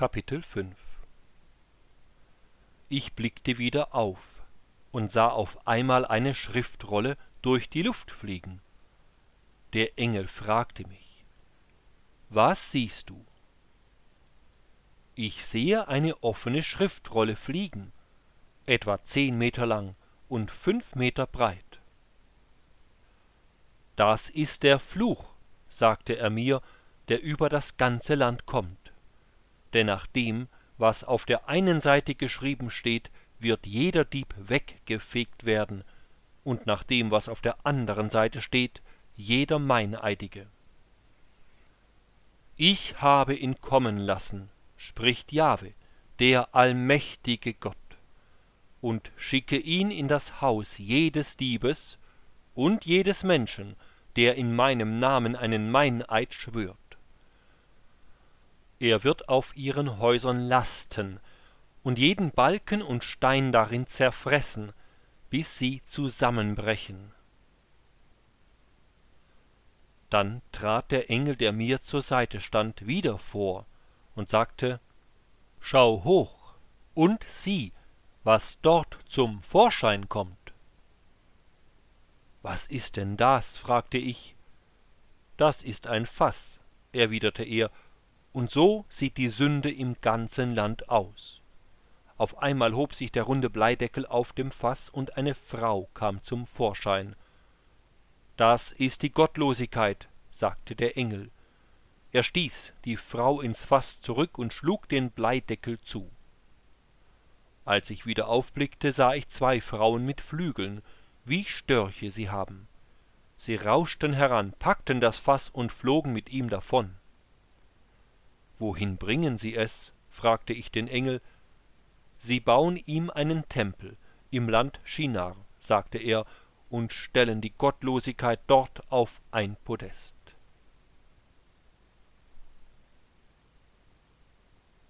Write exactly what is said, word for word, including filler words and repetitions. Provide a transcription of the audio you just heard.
Kapitel fünf. Ich blickte wieder auf und sah auf einmal eine Schriftrolle durch die Luft fliegen. Der Engel fragte mich: »Was siehst du?« »Ich sehe eine offene Schriftrolle fliegen, etwa zehn Meter lang und fünf Meter breit.« »Das ist der Fluch«, sagte er mir, »der über das ganze Land kommt. Denn nach dem, was auf der einen Seite geschrieben steht, wird jeder Dieb weggefegt werden, und nach dem, was auf der anderen Seite steht, jeder Meineidige. Ich habe ihn kommen lassen, spricht Jahwe, der allmächtige Gott, und schicke ihn in das Haus jedes Diebes und jedes Menschen, der in meinem Namen einen Meineid schwört. Er wird auf ihren Häusern lasten und jeden Balken und Stein darin zerfressen, bis sie zusammenbrechen. Dann trat der Engel, der mir zur Seite stand, wieder vor und sagte: »Schau hoch und sieh, was dort zum Vorschein kommt.« »Was ist denn das?« fragte ich. »Das ist ein Fass«, erwiderte er, »und so sieht die Sünde im ganzen Land aus.« Auf einmal hob sich der runde Bleideckel auf dem Fass, und eine Frau kam zum Vorschein. »Das ist die Gottlosigkeit«, sagte der Engel. Er stieß die Frau ins Fass zurück und schlug den Bleideckel zu. Als ich wieder aufblickte, sah ich zwei Frauen mit Flügeln, wie Störche sie haben. Sie rauschten heran, packten das Fass und flogen mit ihm davon. »Wohin bringen sie es?« fragte ich den Engel. »Sie bauen ihm einen Tempel im Land Shinar«, sagte er, »und stellen die Gottlosigkeit dort auf ein Podest.«